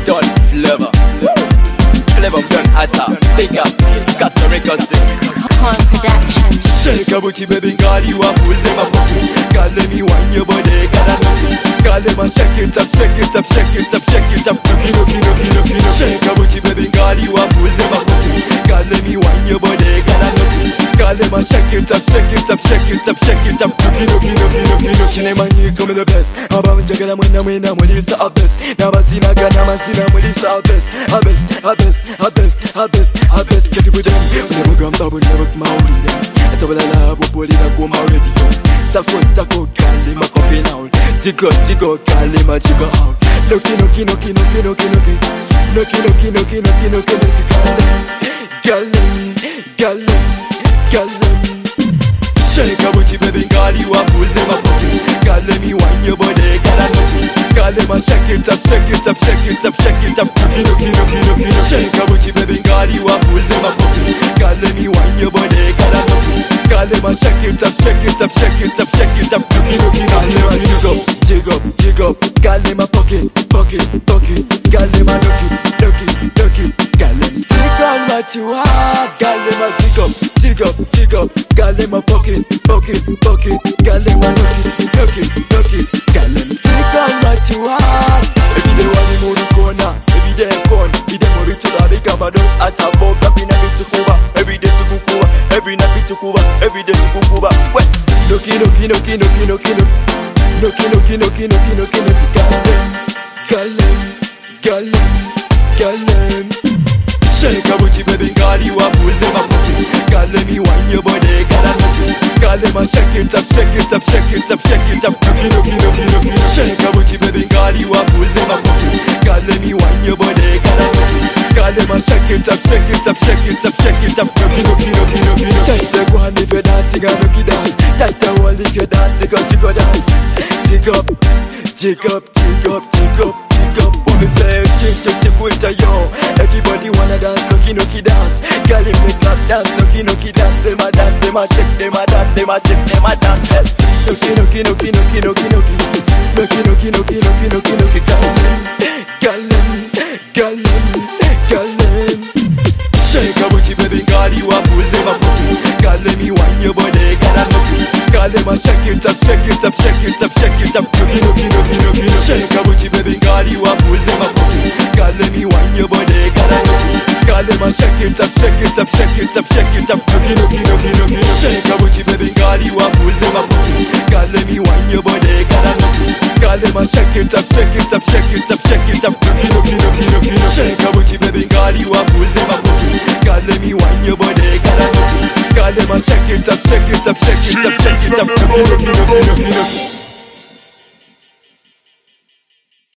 Done flavor. Flavor done atta. Big up. Custom records thing. Corn Production. Shake a booty, baby, girl, you a pull them a pocket. Girl, let me wine your body, girl, I know it. Girl, let me shake it up, shake it up, shake it up, shake it up. Looky. Shake a booty, baby, girl, you a pull them a pocket. Girl, let me wine your body, girl, I know it. Girl, let me shake it up, shake it up, shake it up, shake it up. Looky. Chine mani come the best. Aba mchagala mwena mulisa a best. Nabasina gana masina mulisa a best. A best. Get it with them. Never gamba, but never mauli them. Atabala bopoli na goma radio. Tako, kalima popping out. Tigo, kalima tigo out. Looky. Gallem. Shake a booty, baby, girl, you a pull them a pocket. Girl, let me wine your body, girl, I know it. Girl, let me shake it up. Looky. Shake a booty, baby, girl, you a pull them a pocket. Girl, let me wine your body, girl, I know it. Girl, let me shake it up. Looky. Jig up. Girl, let me pocket. Girl, let me looky. Girl, let me stick on what you have. Girl, let me jig up. Girl, let me pocket. Girl, let me looky. Girl, let me stick on what you have. Every day when we move the corner, every day I'm gone. Every day more to the big I'm a dog at a boat. Every night to Cuba, every day to Cuba, every night to Cuba, every day to Cuba. Well, looky. Gallem. Shake a booty, baby, girl, you a pull them a pocket. Girl, let me wine your body, girl, I know it. Girl, let me shake it up. Looky. Shake a booty, baby, girl, you a pull them a pocket. Girl, let me wine your body, girl, I know it. Girl, let me shake it up. Looky. Touch the ground if you're dancing and looky dance. Touch the wall if you're dancing, cause you go dance. Jig up. Woman say, chick with a yo. Everybody wanna dance, looky dance. Girl in the club dance, looky dance. Them a dance, them a shake, them a dance. Looky. Gallem. Shake a booty, baby, girl, you a pull them a pocket. Girl, let me wine your body, girl, I know it. Girl, let me shake it up. Looky. Shake a booty, baby, girl, you a pull them a pocket. Girl, let me wine your body, girl, I know it. Girl, let me shake it up. Looky. Shake a booty, baby, girl, you a pull them a pocket. Girl, let me wine your body, girl, I know it. Girl, let me shake it up. Looky. Shake a booty, baby, girl, you a pull them a pocket. Girl, let me wine your body, girl, I know it. Girl, let me shake it up. Looky.